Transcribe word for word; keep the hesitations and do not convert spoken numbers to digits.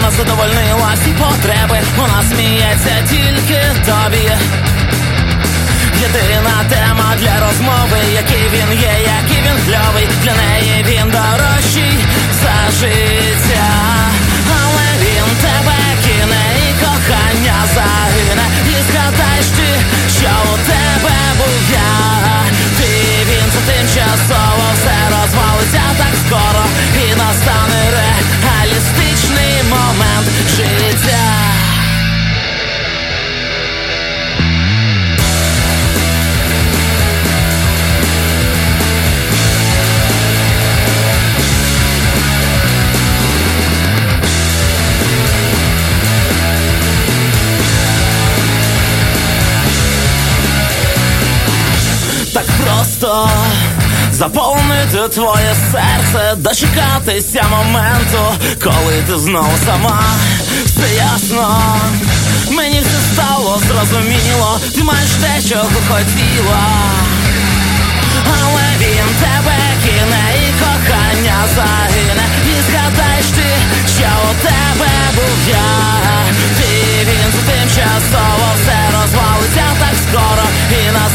вона задовольнила всі потреби. Вона сміється тільки тобі. Єдина тема для розмови, який він є, який він кльовий. Для неї він дорожчий за життя. Але він тебе кине і кохання загине. І згадаєш ти, що у тебе був я. Ти і він, це тимчасово, все розвалиться так скоро. І настане реалістичний момент життя. Так просто заповнити твоє серце, дочекатися моменту, коли ти знову сама. Все ясно, мені все стало зрозуміло. Ти маєш те, чого хотіла. Але він тебе кине і кохання загине. І згадаєш ти, що у тебе був я. Ти і він, це тимчасово, все розвалиться так скоро. І на